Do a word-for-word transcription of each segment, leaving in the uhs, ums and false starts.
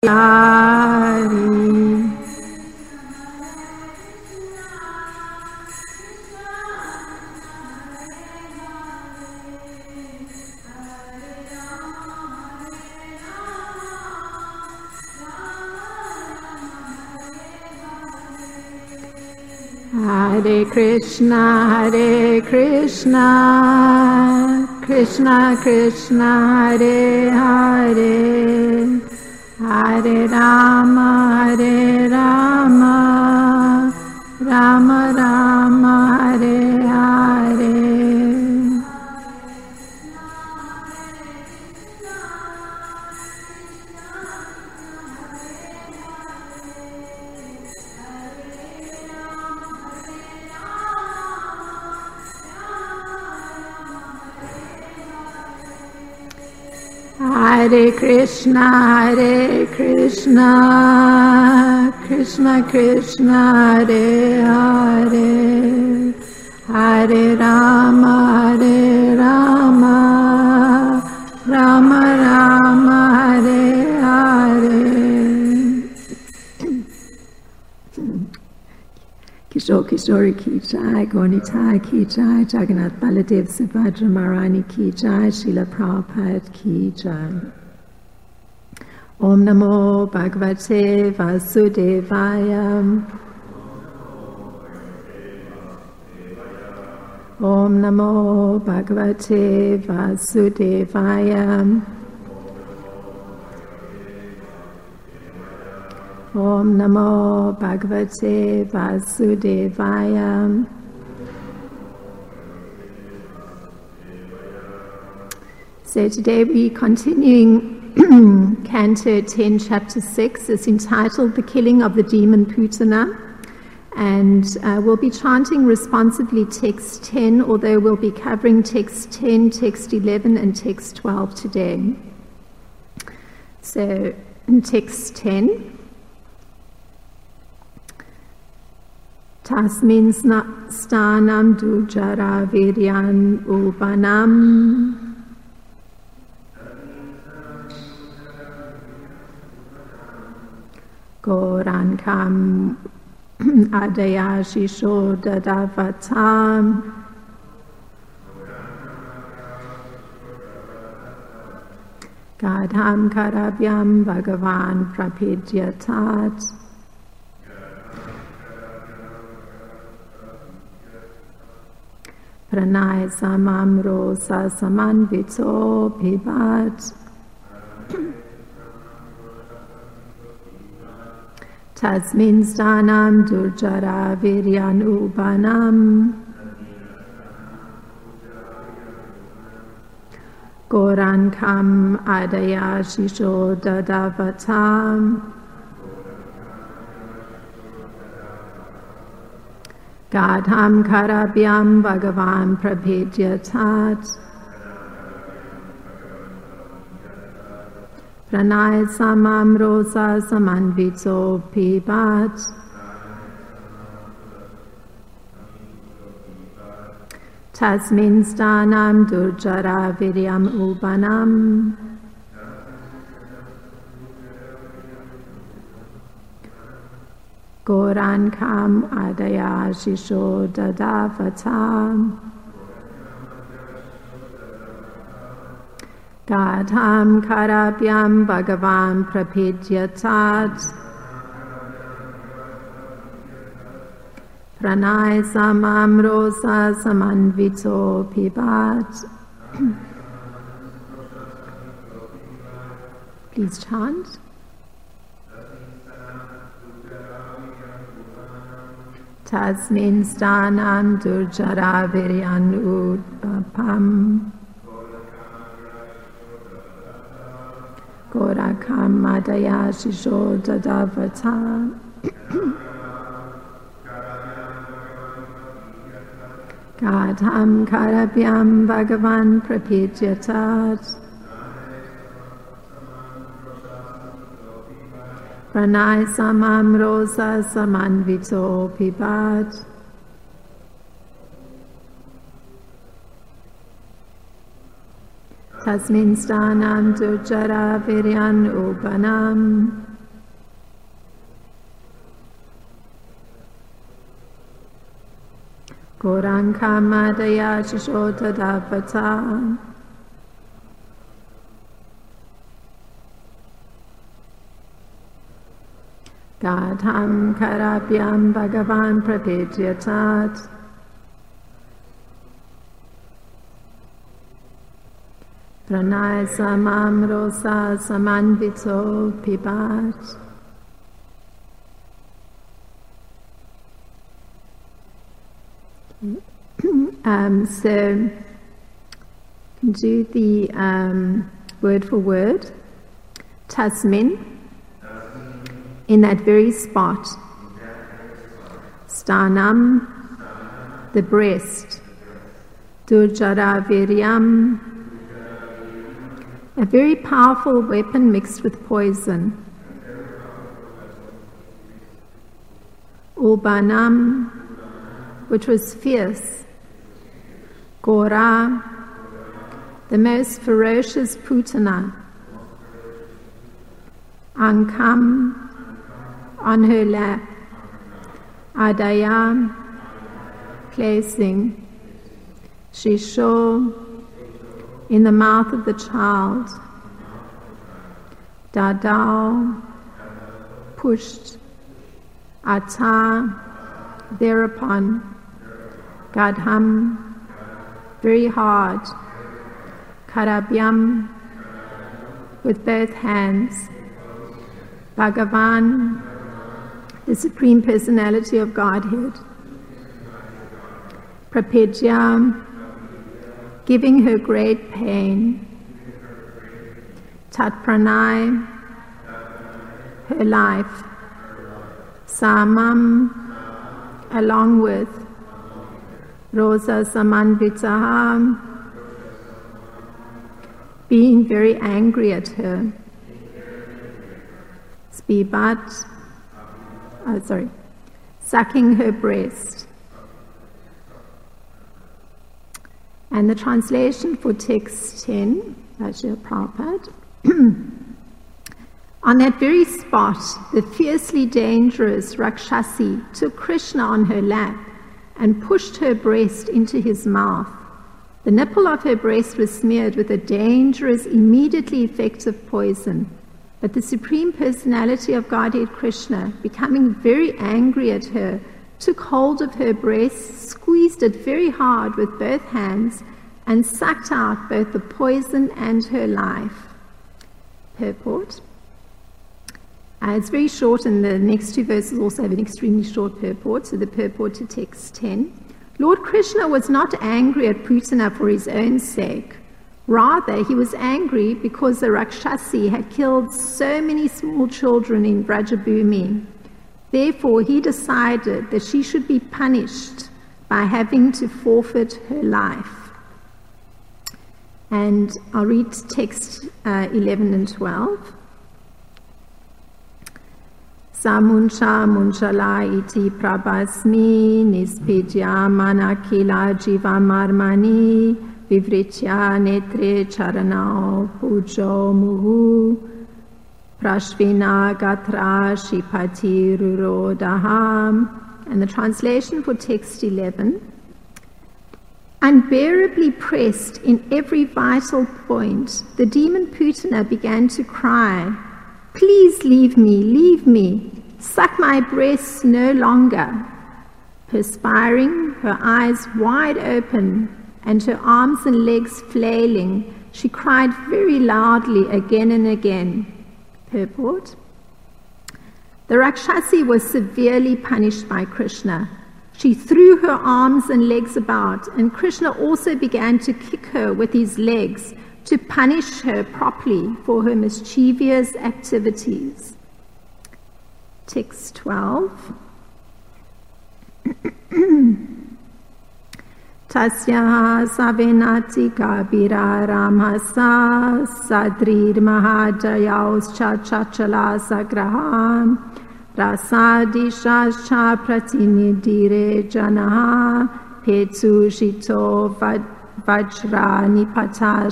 Hari. Hare Krishna, Hare Krishna, Krishna Krishna, Hare Hare, Hare Rama, Hare Rama, Rama Rama, Hare Hare. Hare Krishna, Hare Krishna, Krishna Krishna, Hare Hare, Hare Rama, Hare Rama, Rama Rama, Hare Hare. Kishore Kishori ki jai, Gaurnitai ki jai, Jagannath Baladev Subhadra Maharani ki jai, Srila Prabhupada ki jai. Om Namo Bhagavate Vasudevaya. Om Namo Bhagavate Vasudevaya. Om Namo Bhagavate Vasudevaya. So today we're continuing Canto ten, Chapter six. It's entitled The Killing of the Demon Putana. And uh, we'll be chanting responsively text ten, although we'll be covering text ten, text eleven, and text twelve today. So in text ten. Tasmin stanam dujara viryan upanam Gorankam adaya shisho dadavatam Gadham karavyam bhagavan prapidyatat Pranay samamro sa samanvito pibat Tasmin stanam durjara viryan upanam Gorankam adaya shisho dadavatam Gadham karabhyam bhagavan prabhedyatat Pranay samam rosa samanvito pibat Tasmin stanam durjara viryam upanam Gorankam adaya shisho dadavatam Gadham karabhyam bhagavan prapidyatat Pranay samam rosa samanvito pibat. Please chant. Tasmin stanam durjara viryan upam Gorakam madaya shisho dadavata Gadham karabhyam bhagavan prapidyatat Pranay samam rosa samanvito pibat. Tasmin stanam durjara viryan upanam Goranka Madaya Shishota Davata. Gadham Karapyam Bhagavan Prapedyatat. Pranay Samam Rosa Samanvito Pibat. Um, so, do the um, word for word. Tasmin. In that very spot. Stanam. The breast. Durjara Viryam. A very powerful weapon mixed with poison. Ulbanam, which was fierce. Gora, the most ferocious Putana. Ankam, on her lap. Adayam, placing. Shisho, in the mouth of the child. Dadao, pushed. Ata, thereupon. Gadham, very hard. Karabhyam, with both hands. Bhagavan, the Supreme Personality of Godhead. Prapedya, giving her great pain. Tatpranay, her life. Samam, along with. Rosa Samanvitaha, being very angry at her. Spibat, oh, sorry, sucking her breast. And the translation for text ten, Ajahn Prabhupada. On that very spot, the fiercely dangerous Rakshasi took Krishna on her lap and pushed her breast into his mouth. The nipple of her breast was smeared with a dangerous, immediately effective poison. But the Supreme Personality of Godhead Krishna, becoming very angry at her, took hold of her breast, squeezed it very hard with both hands, and sucked out both the poison and her life. Purport. Uh, it's very short, and the next two verses also have an extremely short purport. So the purport to text ten. Lord Krishna was not angry at Putana for his own sake. Rather, he was angry because the Rakshasi had killed so many small children in Vrajabhumi. Therefore, he decided that she should be punished by having to forfeit her life. And I'll read text uh, eleven and twelve. Samuncha munchala iti prabhasmi nispidya manakila jiva marmani vivritya netre charanao pujo muhu prashvina gatra shipati rurodaham. And the translation for text eleven. Unbearably pressed in every vital point, the demon Putana began to cry, "Please leave me, leave me, suck my breasts no longer." Perspiring, her eyes wide open, and her arms and legs flailing, she cried very loudly again and again. Purport. The Rakshasi was severely punished by Krishna. She threw her arms and legs about, and Krishna also began to kick her with his legs to punish her properly for her mischievous activities. Text twelve. Tasya savenati kabira ramasa sadrir mahajayaus chachachala sagraham rasadishascha pratinidire janaha petsu shito vajra nipata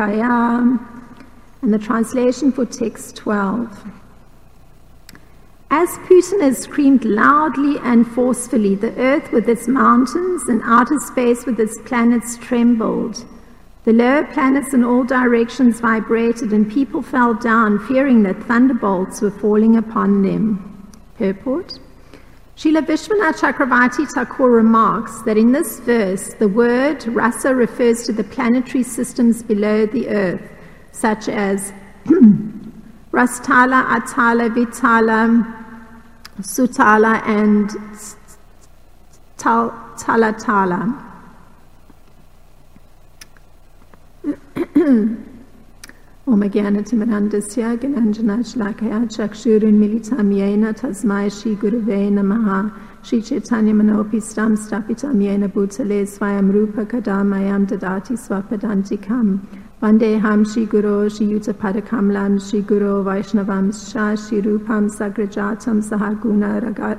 shankaya. And the translation for text twelve. As Putana screamed loudly and forcefully, the earth with its mountains and outer space with its planets trembled. The lower planets in all directions vibrated, and people fell down, fearing that thunderbolts were falling upon them. Purport. Srila Vishwanath Chakravarti Thakur remarks that in this verse, the word rasa refers to the planetary systems below the earth, such as Rastala, Atala, Vitala, Sutala, and Talatala. Om Jnanatimirandasya Gyananjana Shlakaya Chakshurun Militam Yena Tasmai Shri Gurave Namaha Shri Chaitanya Manopistam Stapitam Yena Bhutale Swayam Rupa Kadamayam Dadati Swapadantikam Vandeham Shri Guru Shri Yuta Padakamlam Shri Guru Vaishnavam Shah Shri Rupam Sagrajatam Sahaguna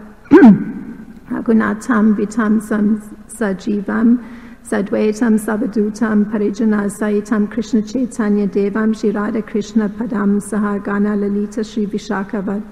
Ragunatam Vitam Sam Sajivam Sadvaitam Savadutam Parijana Saitam Krishna Chaitanya Devam Shri Radha Krishna Padam Sahagana Lalita Shri Vishakavatam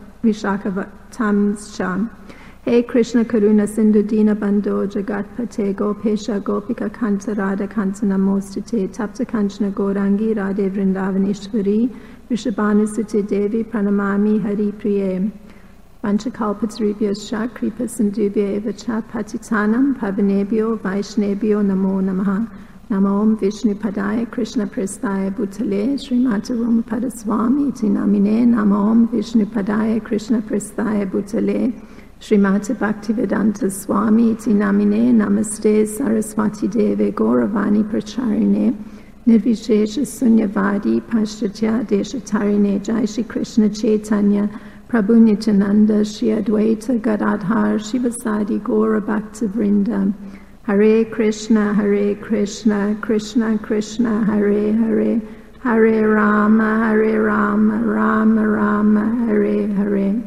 Sham. Hey Krishna Karuna Sindhu Dina Bandho Jagat Pate Gopesha Gopika Kanta Radha Kanta Namostute Tapta Kanchana Gorangi Radhe Vrindavaneshwari Vishabhanu Sute Devi Pranamami Hari Priye. Vanchakalpatarubhyascha kripa sindhubhya eva cha patitanam pavanebhyo vaishnebhyo namo namaha. Namo Om Vishnu Padaya Krishna Prasthaya Bhutale Srimata Romapada Swami iti namine. Namo Om Vishnu Padaya Krishna Prasthaya Bhutale Srimata Bhaktivedanta Swami iti namine. Namaste Saraswati Deve Gauravani Pracharine Nirvishesha Sunyavadi Paschatya Deshatarine. Jai Shri Krishna Chaitanya Prabhu Nityananda, Shri Advaita Gadadhar, Shivasadi Gaura Bhakta Vrinda. Hare Krishna, Hare Krishna, Krishna Krishna, Hare Hare, Hare Rama, Hare Rama, Rama Rama, Hare Hare.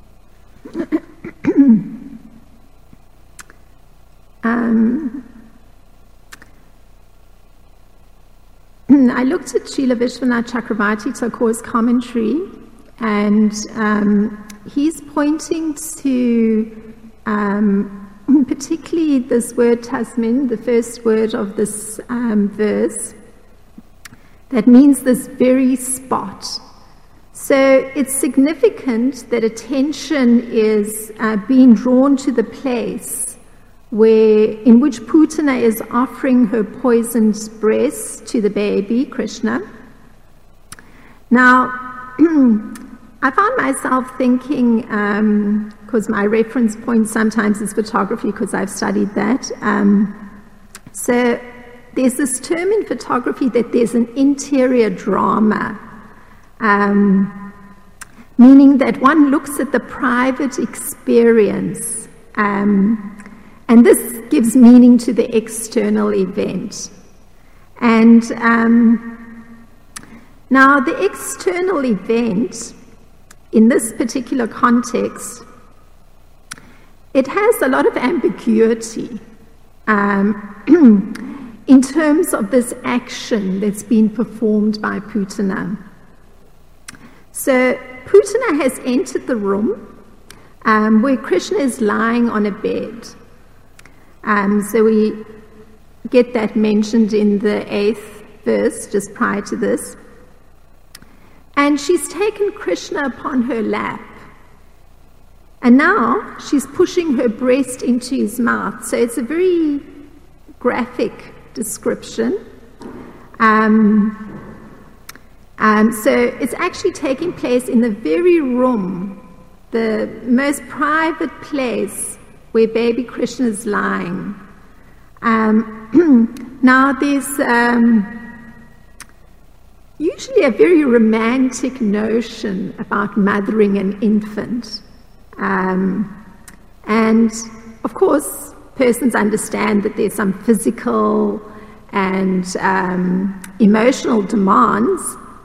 um, I looked at Srila Vishwanath Chakravarti Thakur's commentary, and um, he's pointing to um, particularly this word tasmin, the first word of this um, verse, that means this very spot. So it's significant that attention is uh, being drawn to the place where, in which Putana is offering her poisoned breast to the baby, Krishna. Now, I found myself thinking, because um, my reference point sometimes is photography, because I've studied that. Um, so there's this term in photography that there's an interior drama, um, meaning that one looks at the private experience, um, and this gives meaning to the external event. And um, now the external event, in this particular context, it has a lot of ambiguity um, in terms of this action that's been performed by Putana. So Putana has entered the room um, where Krishna is lying on a bed. Um, so we get that mentioned in the eighth verse, just prior to this. And she's taken Krishna upon her lap. And now she's pushing her breast into his mouth. So it's a very graphic description. Um, um, so it's actually taking place in the very room, the most private place where baby Krishna is lying. Um, now there's um, usually a very romantic notion about mothering an infant. Um, and of course, persons understand that there's some physical and um, emotional demands,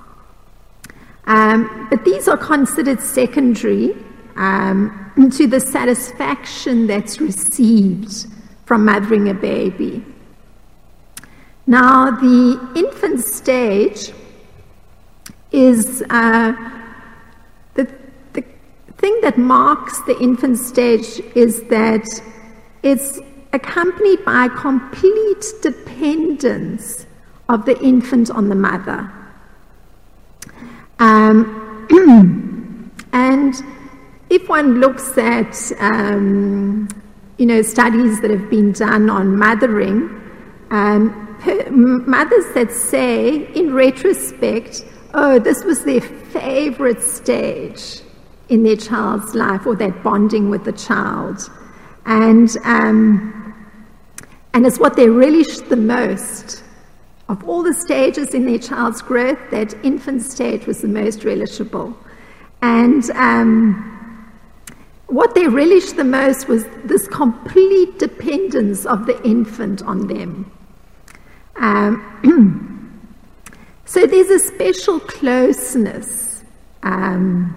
um, but these are considered secondary um, to the satisfaction that's received from mothering a baby. Now, the infant stage is uh, the, the thing that marks the infant stage is that it's accompanied by complete dependence of the infant on the mother. Um, and if one looks at, um, you know, studies that have been done on mothering, um, per, mothers that say, in retrospect, oh, this was their favorite stage in their child's life, or that bonding with the child. And, um, and it's what they relished the most. Of all the stages in their child's growth, that infant stage was the most relishable. And um, what they relished the most was this complete dependence of the infant on them. Um, so there's a special closeness. Um,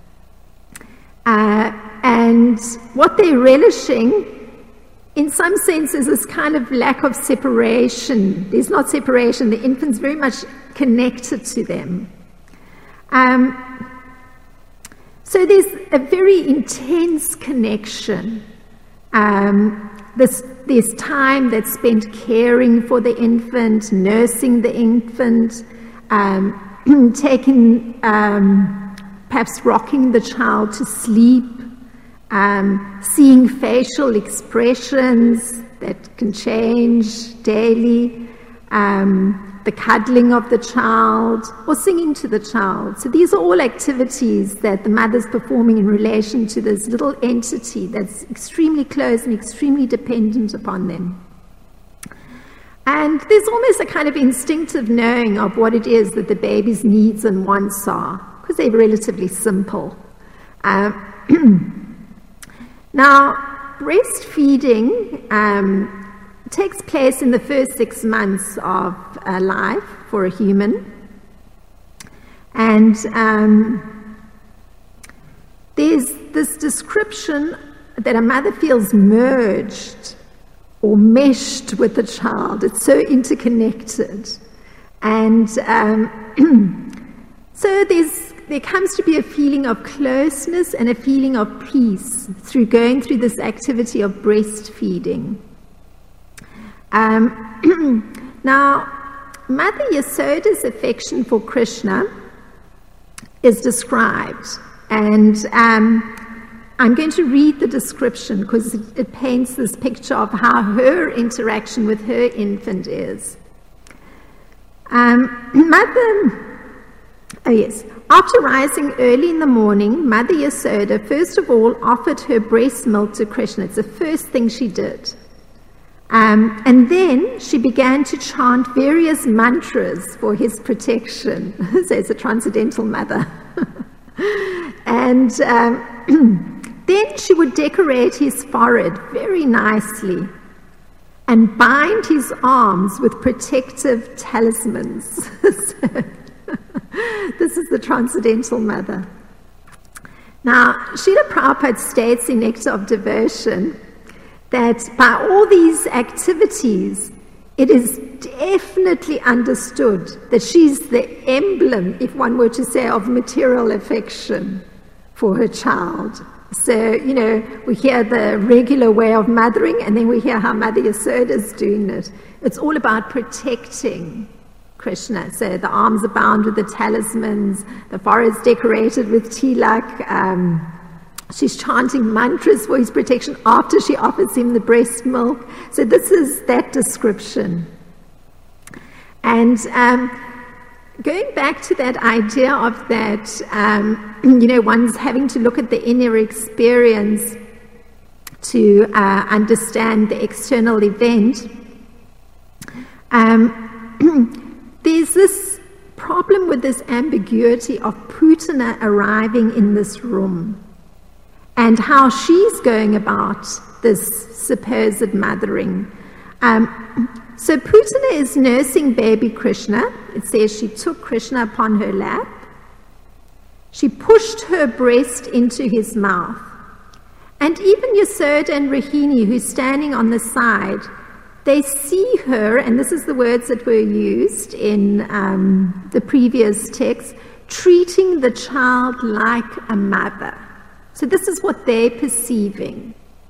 uh, and what they're relishing, in some senses, is kind of lack of separation. There's not separation. The infant's very much connected to them. Um, so there's a very intense connection. Um, this, there's time that's spent caring for the infant, nursing the infant, um, taking, um, perhaps rocking the child to sleep, Um, seeing facial expressions that can change daily, um, the cuddling of the child, or singing to the child. So these are all activities that the mother's performing in relation to this little entity that's extremely close and extremely dependent upon them. And there's almost a kind of instinctive knowing of what it is that the baby's needs and wants are, because they're relatively simple. Uh, Now, breastfeeding um, takes place in the first six months of uh, life for a human. And um, there's this description that a mother feels merged or meshed with the child. It's so interconnected. And um, so there's There comes to be a feeling of closeness and a feeling of peace through going through this activity of breastfeeding. Um, now, Mother Yasoda's affection for Krishna is described, and um, I'm going to read the description because it, it paints this picture of how her interaction with her infant is. Um, Mother, oh yes. After rising early in the morning, Mother Yasoda first of all offered her breast milk to Krishna. It's the first thing she did. Um, and then she began to chant various mantras for his protection. So it's a transcendental mother. And um, then she would decorate his forehead very nicely and bind his arms with protective talismans. So, this is the transcendental mother. Now, Srila Prabhupada states in Nectar of Devotion that by all these activities, it is definitely understood that she's the emblem, if one were to say, of material affection for her child. So, you know, we hear the regular way of mothering, and then we hear how Mother Yasoda is doing it. It's all about protecting Krishna. So the arms are bound with the talismans, the forehead's decorated with tilak, um, she's chanting mantras for his protection after she offers him the breast milk. So this is that description. And um, going back to that idea of that, um, you know, one's having to look at the inner experience to uh, understand the external event, um, there's this problem with this ambiguity of Putana arriving in this room and how she's going about this supposed mothering. Um, so Putana is nursing baby Krishna. It says she took Krishna upon her lap. She pushed her breast into his mouth. And even Yasoda and Rohini, who's standing on the side, they see her, and this is the words that were used in um, the previous text, treating the child like a mother. So this is what they're perceiving.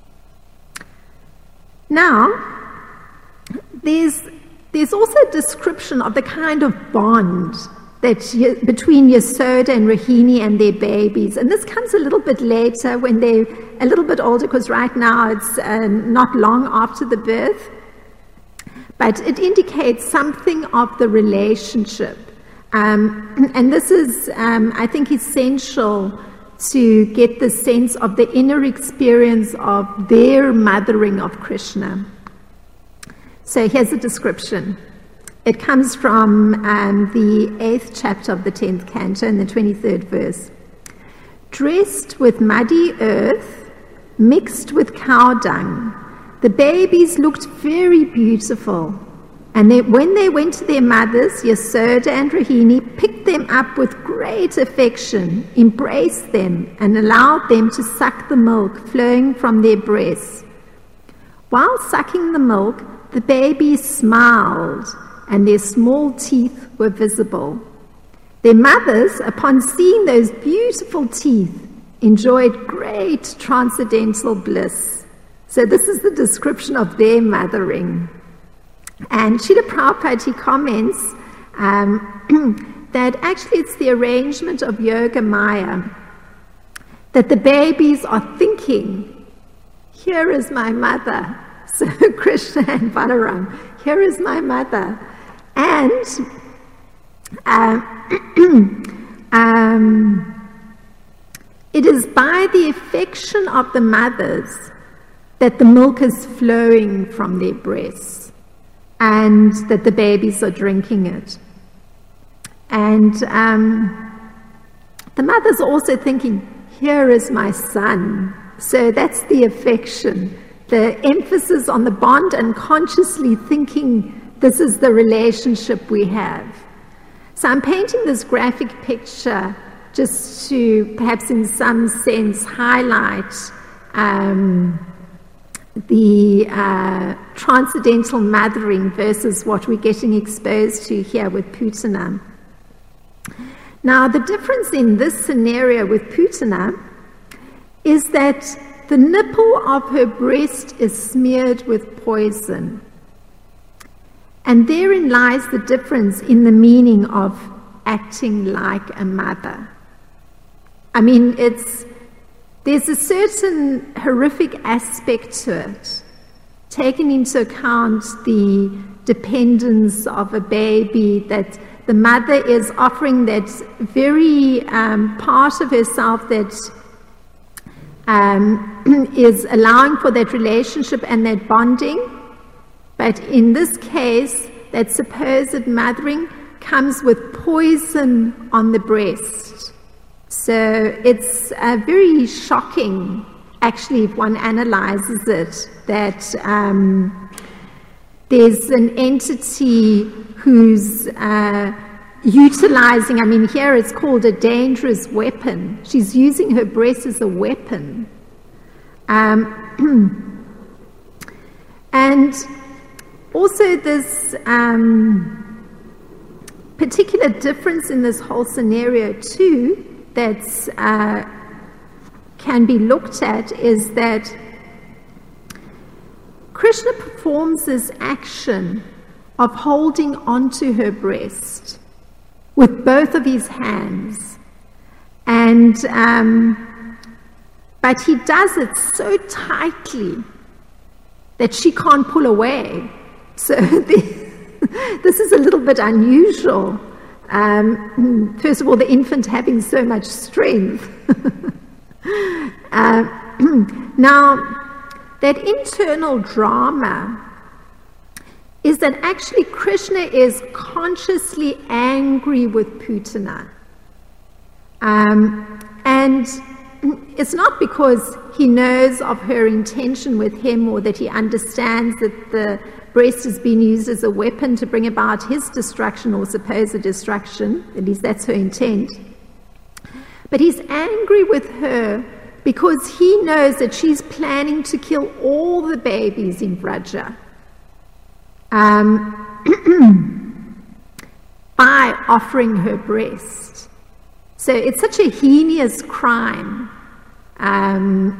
Now, there's, there's also a description of the kind of bond that between Yasoda and Rohini and their babies. And this comes a little bit later when they're a little bit older, because right now it's uh, not long after the birth. But it indicates something of the relationship. Um, and this is, um, I think, essential to get the sense of the inner experience of their mothering of Krishna. So here's a description. It comes from um, the eighth chapter of the tenth canto in the twenty-third verse. Dressed with muddy earth, mixed with cow dung, the babies looked very beautiful. And they, when they went to their mothers, Yasoda and Rohini picked them up with great affection, embraced them, and allowed them to suck the milk flowing from their breasts. While sucking the milk, the babies smiled, and their small teeth were visible. Their mothers, upon seeing those beautiful teeth, enjoyed great transcendental bliss. So this is the description of their mothering. And Srila Prabhupada, he comments um, that actually it's the arrangement of Yoga Maya, that the babies are thinking, here is my mother. So Krishna and Balaram, here is my mother. And um, um, it is by the affection of the mothers that the milk is flowing from their breasts, and that the babies are drinking it. And um, the mother's also thinking, here is my son. So that's the affection, the emphasis on the bond, and consciously thinking this is the relationship we have. So I'm painting this graphic picture just to perhaps in some sense highlight um, the uh, transcendental mothering versus what we're getting exposed to here with Putana. Now, the difference in this scenario with Putana is that the nipple of her breast is smeared with poison. And therein lies the difference in the meaning of acting like a mother. I mean, it's There's a certain horrific aspect to it, taking into account the dependence of a baby, that the mother is offering that very um, part of herself that um, is allowing for that relationship and that bonding. But in this case, that supposed mothering comes with poison on the breast. So it's uh, very shocking, actually, if one analyzes it, that um, there's an entity who's uh, utilizing, I mean, here it's called a dangerous weapon. She's using her breast as a weapon. Um, and also this um, particular difference in this whole scenario, too, that uh, can be looked at is that Krishna performs this action of holding onto her breast with both of his hands, and um, but he does it so tightly that she can't pull away. So the, this is a little bit unusual. Um, first of all, the infant having so much strength. uh, now, that internal drama is that actually Krishna is consciously angry with Putana. Um, and it's not because he knows of her intention with him, or that he understands that the breast has been used as a weapon to bring about his destruction or supposed destruction. At least that's her intent. But he's angry with her because he knows that she's planning to kill all the babies in Vraja um, by offering her breast. So it's such a heinous crime Um,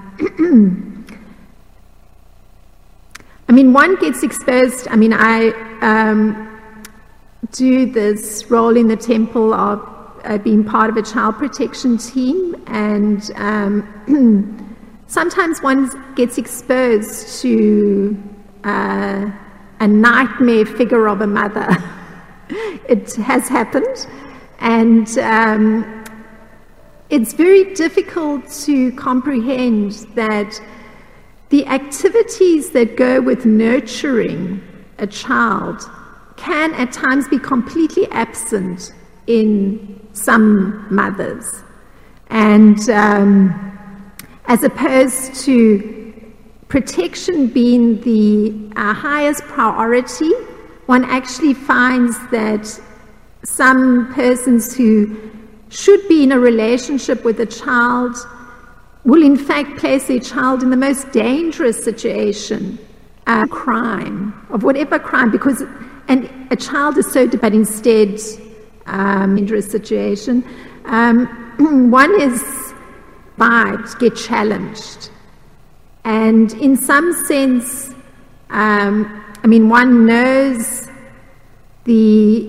I mean, one gets exposed. I mean, I um, do this role in the temple of uh, being part of a child protection team, and um, sometimes one gets exposed to uh, a nightmare figure of a mother. It has happened, and um, it's very difficult to comprehend that the activities that go with nurturing a child can at times be completely absent in some mothers. And um, as opposed to protection being the uh, highest priority, one actually finds that some persons who should be in a relationship with a child will in fact place their child in the most dangerous situation, uh, crime, of whatever crime, because and a child is so, but instead, um, dangerous situation. Um, one is vibes, get challenged. And in some sense, um, I mean, one knows the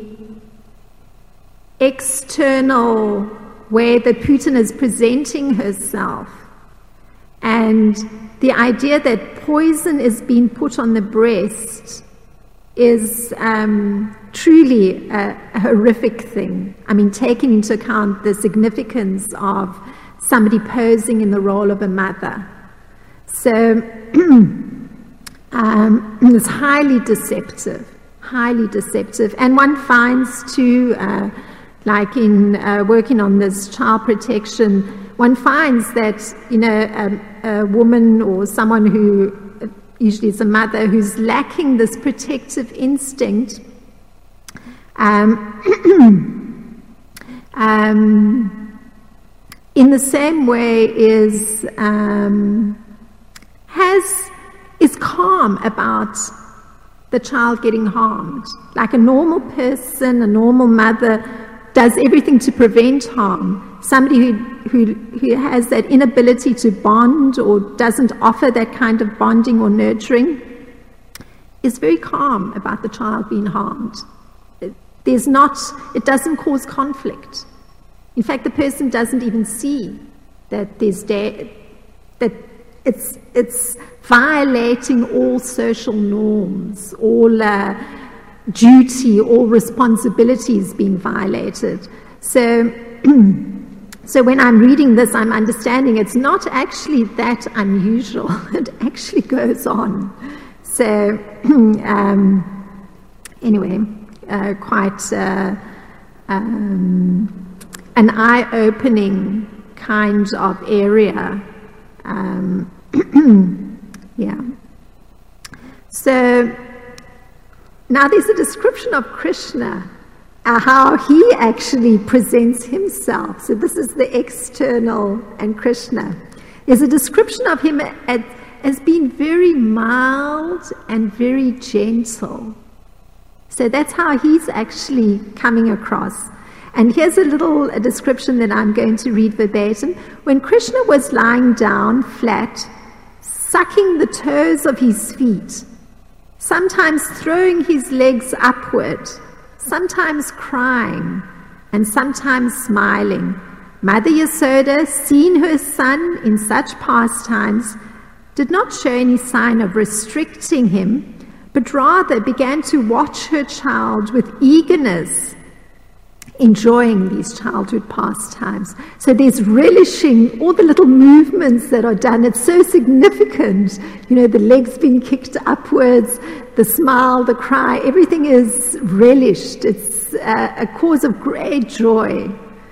external way that Putin is presenting herself, and the idea that poison is being put on the breast is um, truly a, a horrific thing. I mean, taking into account the significance of somebody posing in the role of a mother. So um, it's highly deceptive, highly deceptive. And one finds too, uh, like in uh, working on this child protection, one finds that, you know, a, a woman or someone who, usually is a mother, who's lacking this protective instinct, um, um, in the same way is, um, has, is calm about the child getting harmed. Like a normal person, a normal mother, does everything to prevent harm. Somebody who, who, who has that inability to bond or doesn't offer that kind of bonding or nurturing is very calm about the child being harmed. There's not, it doesn't cause conflict. In fact, the person doesn't even see that there's da- that it's it's violating all social norms, all uh, duty, all responsibilities being violated. So, so when I'm reading this, I'm understanding it's not actually that unusual. It actually goes on. So, um, anyway, uh, quite uh, um, an eye-opening kind of area. Um, yeah. So, now there's a description of Krishna, uh, how he actually presents himself. So this is the external and Krishna. There's a description of him as, as being very mild and very gentle. So that's how he's actually coming across. And here's a little a description that I'm going to read verbatim. When Krishna was lying down flat, sucking the toes of his feet, sometimes throwing his legs upward, sometimes crying, and sometimes smiling, Mother Yasoda, seeing her son in such pastimes, did not show any sign of restricting him, but rather began to watch her child with eagerness, enjoying these childhood pastimes. So there's relishing all the little movements that are done. It's so significant. You know, the legs being kicked upwards, the smile, the cry, everything is relished. It's uh, a cause of great joy.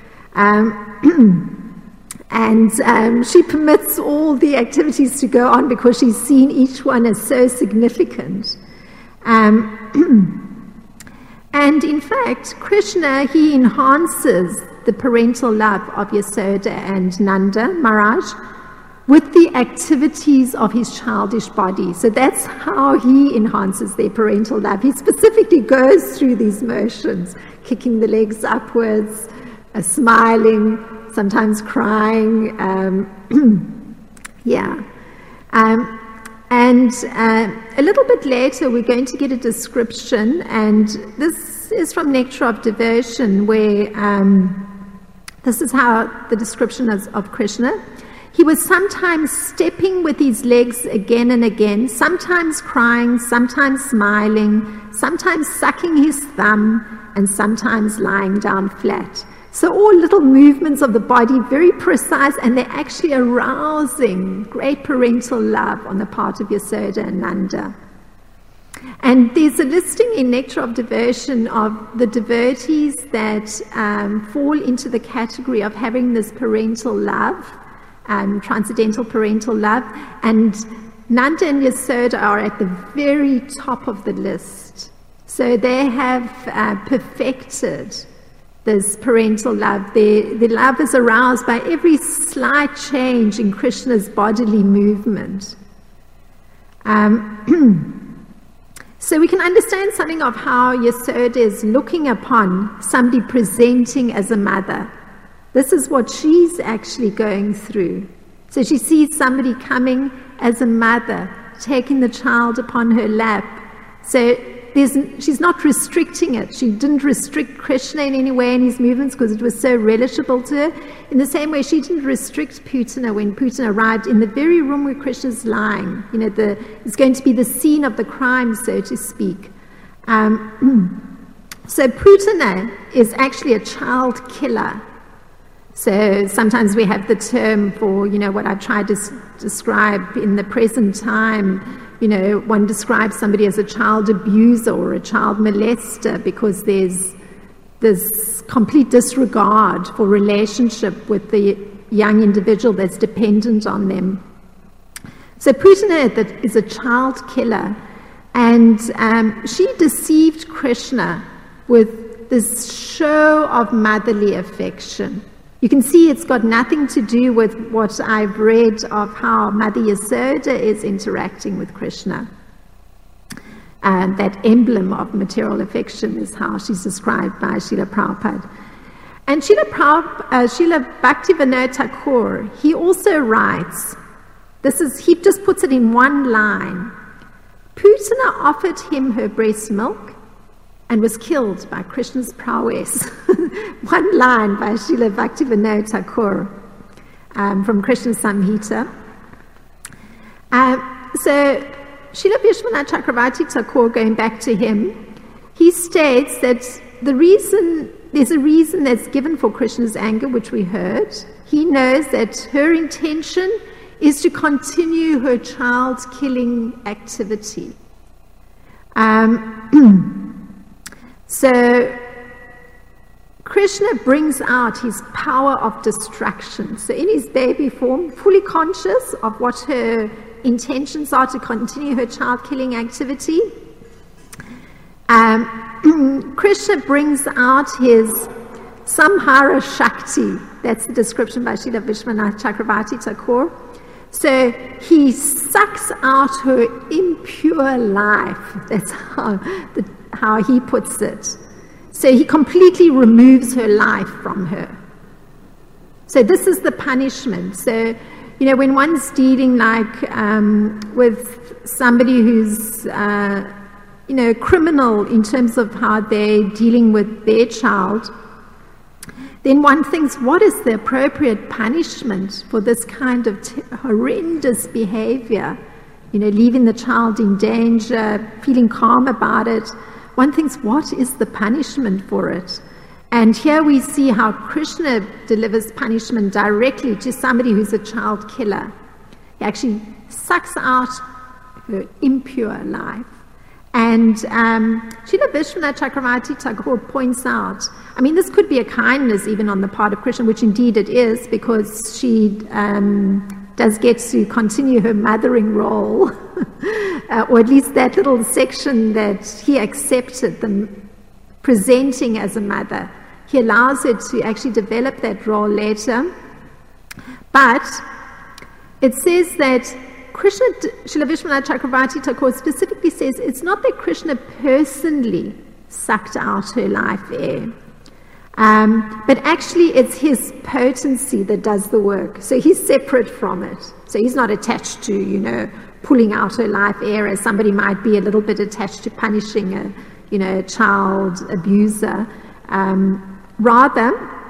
Um, and um, she permits all the activities to go on because she's seen each one as so significant. Um, And in fact, Krishna, he enhances the parental love of Yasoda and Nanda Maharaj with the activities of his childish body. So that's how he enhances their parental love. He specifically goes through these motions, kicking the legs upwards, uh, smiling, sometimes crying. Um, Yeah. Um, and uh, a little bit later, we're going to get a description, and this is from Nectar of Devotion, where um, this is how the description is of Krishna. He was sometimes stepping with his legs again and again, sometimes crying, sometimes smiling, sometimes sucking his thumb, and sometimes lying down flat. So all little movements of the body, very precise, and they're actually arousing great parental love on the part of Yasoda and Nanda. And there's a listing in Nectar of Devotion of the devotees that um, fall into the category of having this parental love, um, transcendental parental love, and Nanda and Yasoda are at the very top of the list. So they have uh, perfected this parental love. Their, their love is aroused by every slight change in Krishna's bodily movement. Um, so we can understand something of how Yasoda is looking upon somebody presenting as a mother. This is what she's actually going through. So she sees somebody coming as a mother, taking the child upon her lap. So There's, she's not restricting it. She didn't restrict Krishna in any way in his movements because it was so relishable to her. In the same way, she didn't restrict Putana when Putana arrived in the very room where Krishna's lying. You know, the, it's going to be the scene of the crime, so to speak. Um, so Putana is actually a child killer. So sometimes we have the term for, you know, what I've tried to s- describe in the present time. You know, one describes somebody as a child abuser or a child molester because there's this complete disregard for relationship with the young individual that's dependent on them. So Putana is a child killer, and um, she deceived Krishna with this show of motherly affection. You can see it's got nothing to do with what I've read of how Mother Yasoda is interacting with Krishna. And that emblem of material affection is how she's described by Srila Prabhupada. And Srila, Prabhupada, uh, Srila Bhaktivinoda Thakur, he also writes, this is, he just puts it in one line. Putana offered him her breast milk and was killed by Krishna's prowess. One line by Srila Bhaktivinoda Thakur um, from Krishna Samhita. Um, so Srila Vishwanath Chakravarti Thakur, going back to him, he states that the reason, there's a reason that's given for Krishna's anger, which we heard. He knows that her intention is to continue her child-killing activity. Um, So Krishna brings out his power of destruction. So in his baby form, fully conscious of what her intentions are to continue her child-killing activity, um, Krishna brings out his Samhara Shakti. That's the description by Srila Vishwanath Chakravarti Thakur. So he sucks out her impure life. That's how the how he puts it. So he completely removes her life from her. So this is the punishment. So, you know, when one's dealing like um, with somebody who's, uh, you know, criminal in terms of how they're dealing with their child, then one thinks, what is the appropriate punishment for this kind of t- horrendous behavior? You know, leaving the child in danger, feeling calm about it. One thinks, what is the punishment for it? And here we see how Krishna delivers punishment directly to somebody who's a child killer. He actually sucks out her impure life. And um, Srila Vishwanath Chakravarti Thakur points out, I mean, this could be a kindness even on the part of Krishna, which indeed it is, because she um, does get to continue her mothering role, uh, or at least that little section that he accepted, them presenting as a mother. He allows her to actually develop that role later. But it says that Krishna, Srila Vishwanath Chakravarti Thakur specifically says it's not that Krishna personally sucked out her life air. Um, but actually, it's his potency that does the work. So he's separate from it. So he's not attached to, you know, pulling out her life air as somebody might be a little bit attached to punishing a, you know, a child abuser. Um, rather,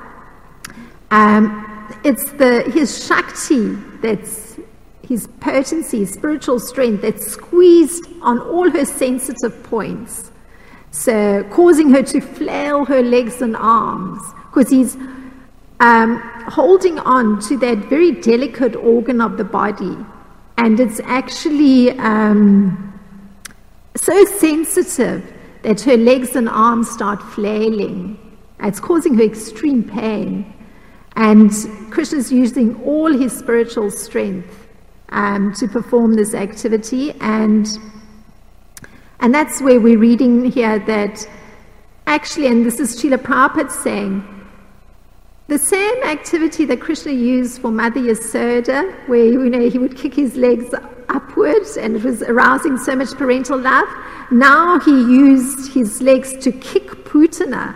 um, it's the his Shakti, that's his potency, spiritual strength, that's squeezed on all her sensitive points. So causing her to flail her legs and arms, because he's um, holding on to that very delicate organ of the body. And it's actually um, so sensitive that her legs and arms start flailing. It's causing her extreme pain. And Krishna's using all his spiritual strength um, to perform this activity. And And that's where we're reading here that actually, and this is Srila Prabhupada saying, the same activity that Krishna used for Mother Yasoda, where, you know, he would kick his legs upwards and it was arousing so much parental love, now he used his legs to kick Putana.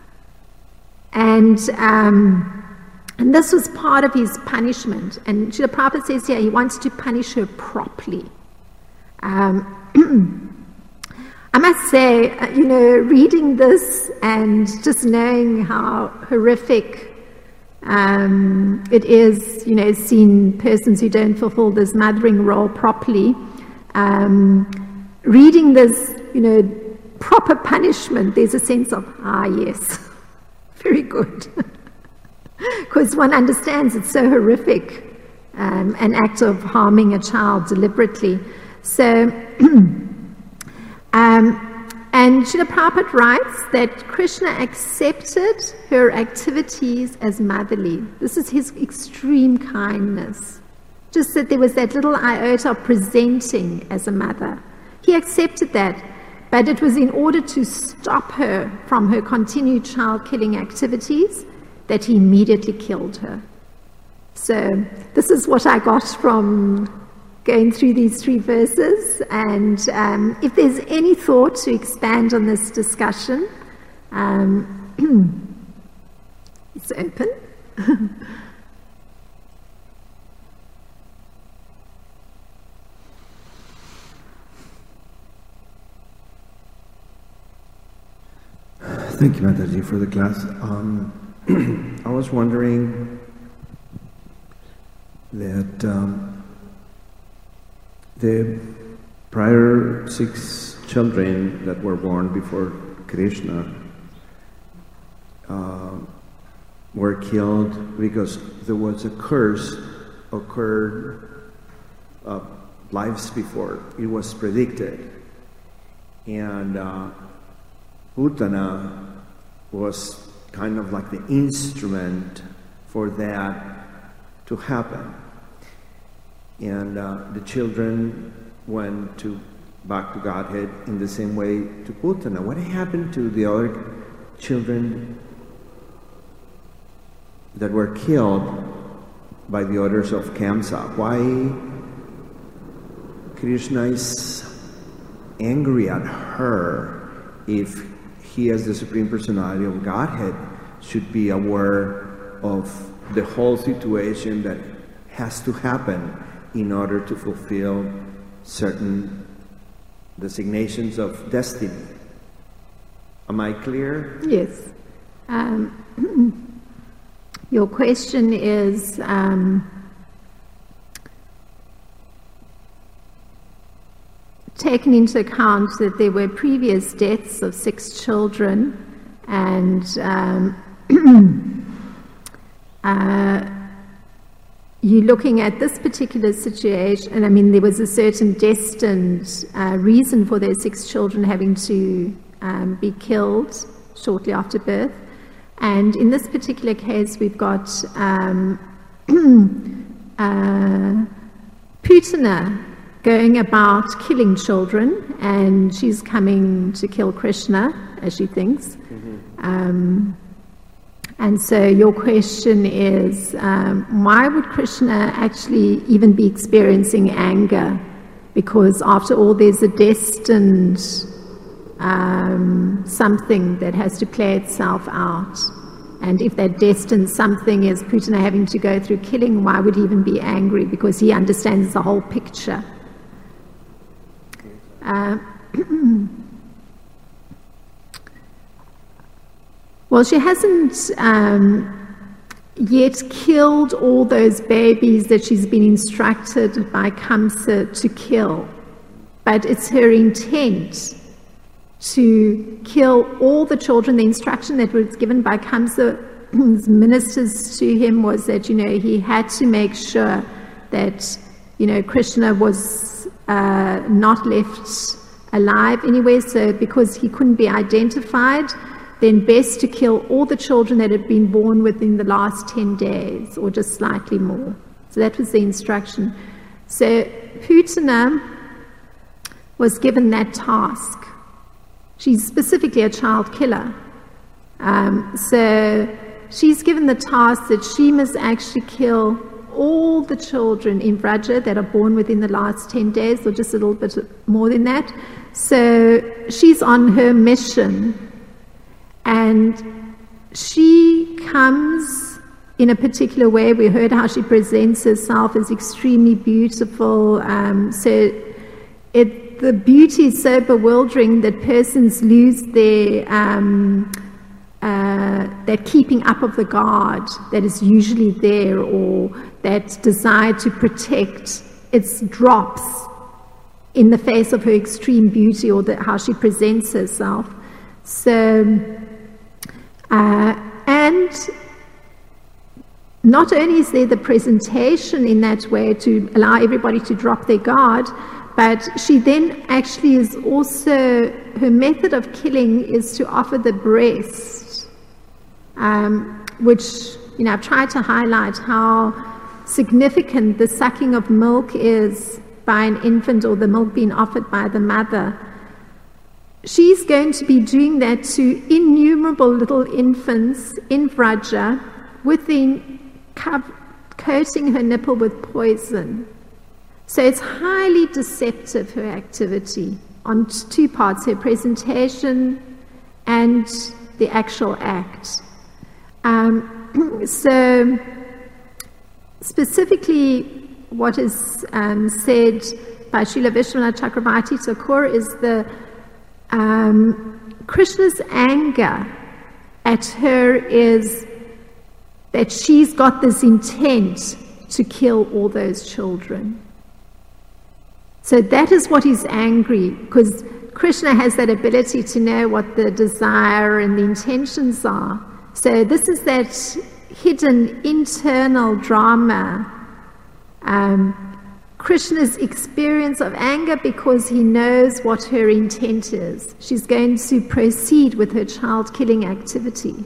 And, um, and this was part of his punishment. And Srila Prabhupada says here he wants to punish her properly. Um, I must say, you know, reading this and just knowing how horrific um, it is, you know, seeing persons who don't fulfill this mothering role properly, um, reading this, you know, proper punishment, there's a sense of, ah, yes, very good. Because one understands it's so horrific, um, an act of harming a child deliberately. So, Um, and Srila Prabhupada writes that Krishna accepted her activities as motherly. This is his extreme kindness. Just that there was that little iota of presenting as a mother. He accepted that, but it was in order to stop her from her continued child-killing activities that he immediately killed her. So this is what I got from going through these three verses, and um, if there's any thought to expand on this discussion, um, it's open. Thank you, Mataji, for the class. Um, I was wondering that um, the prior six children that were born before Krishna uh, were killed because there was a curse occurred uh, lives before. It was predicted. And uh, Putana was kind of like the instrument for that to happen. And uh, the children went to back to Godhead in the same way to Putana. What happened to the other children that were killed by the orders of Kamsa? Why Krishna is angry at her if he, as the Supreme Personality of Godhead, should be aware of the whole situation that has to happen in order to fulfill certain designations of destiny. Am I clear? Yes. Um, your question is um, taken into account that there were previous deaths of six children, and um, uh, you're looking at this particular situation, and I mean, there was a certain destined uh, reason for those six children having to um, be killed shortly after birth. And in this particular case, we've got um, uh, Putana going about killing children, and she's coming to kill Krishna, as she thinks. Mm-hmm. Um, And so your question is, um, why would Krishna actually even be experiencing anger? Because after all, there's a destined um, something that has to play itself out. And if that destined something is Putana having to go through killing, why would he even be angry? Because he understands the whole picture. Uh, well, she hasn't um, yet killed all those babies that she's been instructed by Kamsa to kill. But it's her intent to kill all the children. The instruction that was given by Kamsa's ministers to him was that, you know, he had to make sure that, you know, Krishna was uh, not left alive anywhere. So because he couldn't be identified, then best to kill all the children that had been born within the last ten days or just slightly more. So that was the instruction. So Putana was given that task. She's specifically a child killer. Um, so she's given the task that she must actually kill all the children in Vraja that are born within the last ten days, or just a little bit more than that. So she's on her mission, and she comes in a particular way. We heard how she presents herself as extremely beautiful. Um, so it the beauty is so bewildering that persons lose their um, uh, that keeping up of the guard that is usually there, or that desire to protect. It drops in the face of her extreme beauty, or the, how she presents herself. So, uh, and not only is there the presentation in that way to allow everybody to drop their guard, but she then actually is also, her method of killing is to offer the breast, um, which, you know, I've tried to highlight how significant the sucking of milk is by an infant, or the milk being offered by the mother. She's going to be doing that to innumerable little infants in Vraja, within coating her nipple with poison. So it's highly deceptive, her activity, on two parts, her presentation and the actual act. Um, so specifically what is um, said by Srila Vishwanath Chakravarti Thakur is the um, Krishna's anger at her is that she's got this intent to kill all those children. So that is what he's angry, because Krishna has that ability to know what the desire and the intentions are. So this is that hidden internal drama. Um, Krishna's experience of anger, because he knows what her intent is. She's going to proceed with her child-killing activity.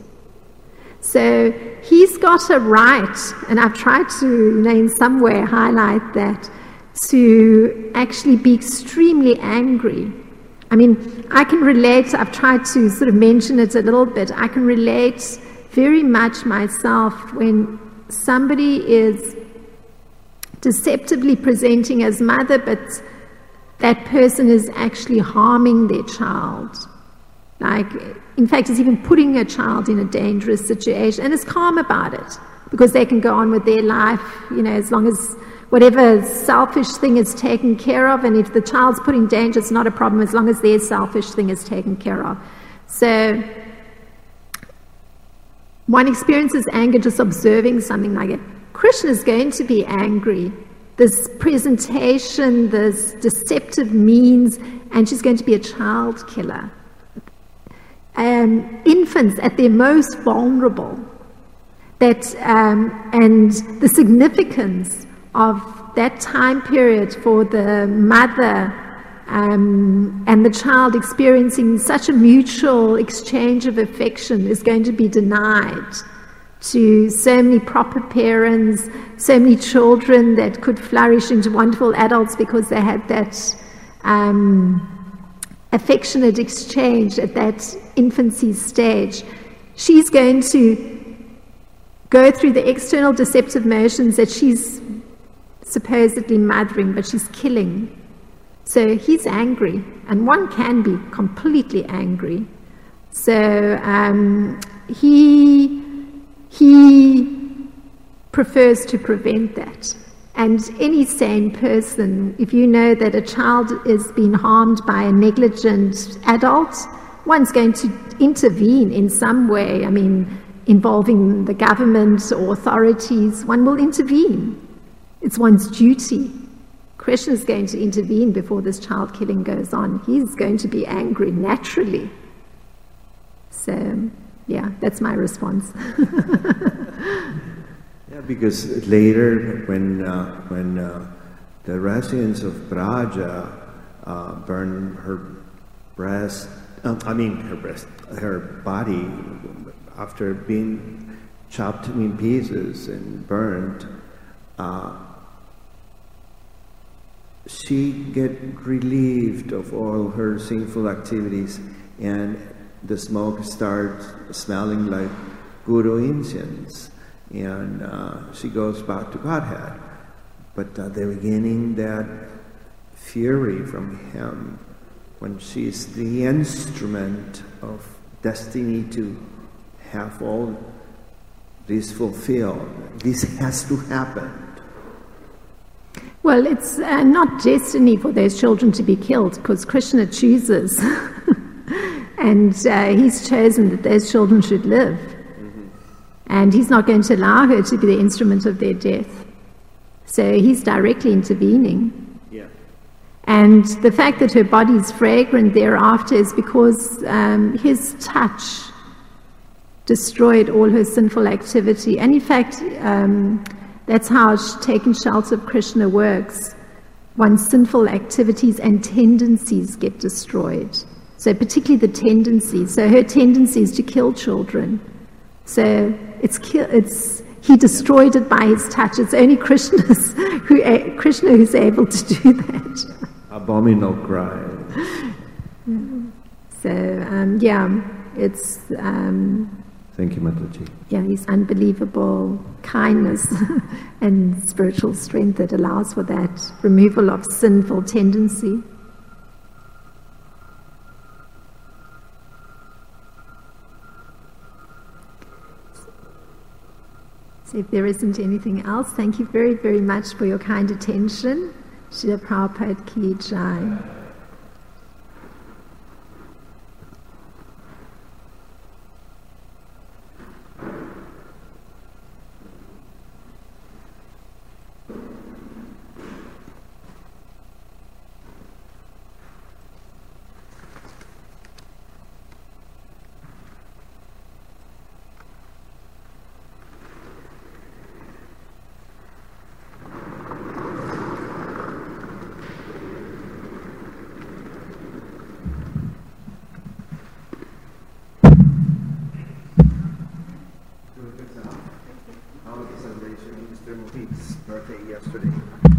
So he's got a right, and I've tried to, you know, in some way highlight that, to actually be extremely angry. I mean, I can relate, I've tried to sort of mention it a little bit, I can relate very much myself when somebody is deceptively presenting as mother, but that person is actually harming their child. Like, in fact, is even putting a child in a dangerous situation, and is calm about it, because they can go on with their life, you know, as long as whatever selfish thing is taken care of, and if the child's put in danger, it's not a problem as long as their selfish thing is taken care of. So one experiences anger just observing something like it. Krishna is going to be angry. This presentation, this deceptive means, and she's going to be a child killer. Um, infants at their most vulnerable. That um, and the significance of that time period for the mother um, and the child experiencing such a mutual exchange of affection is going to be denied to so many proper parents, so many children that could flourish into wonderful adults because they had that um, affectionate exchange at that infancy stage. She's going to go through the external deceptive motions that she's supposedly mothering, but she's killing. So he's angry, and one can be completely angry. So um, he he prefers to prevent that. And any sane person, if you know that a child is being harmed by a negligent adult, one's going to intervene in some way. I mean, involving the government or authorities, one will intervene. It's one's duty. Krishna is going to intervene before this child killing goes on. He's going to be angry naturally. So, yeah, that's my response. Yeah, because later, when uh, when uh, the residents of Braja uh, burned her breast, uh, I mean her breast, her body, after being chopped in pieces and burned, uh, she get relieved of all her sinful activities, and the smoke starts smelling like Guru incense. And uh, she goes back to Godhead. But at the beginning, that fury from him, when she's the instrument of destiny to have all this fulfilled, this has to happen. Well, it's uh, not destiny for those children to be killed, because Krishna chooses. And uh, he's chosen that those children should live. And he's not going to allow her to be the instrument of their death. So he's directly intervening. Yeah. And the fact that her body is fragrant thereafter is because um, his touch destroyed all her sinful activity. And in fact, um, that's how taking shelter of Krishna works. One's sinful activities and tendencies get destroyed. So particularly the tendencies. So her tendency is to kill children. So it's, it's he destroyed it by his touch. It's only Krishna's who Krishna who's able to do that. Abominable cry. So um, yeah, it's um, thank you, Mataji. Yeah, his unbelievable kindness and spiritual strength that allows for that removal of sinful tendency. So if there isn't anything else, thank you very, very much for your kind attention. Srila Prabhupada Ki Jai. How was the celebration of Mister Mohit's birthday yesterday?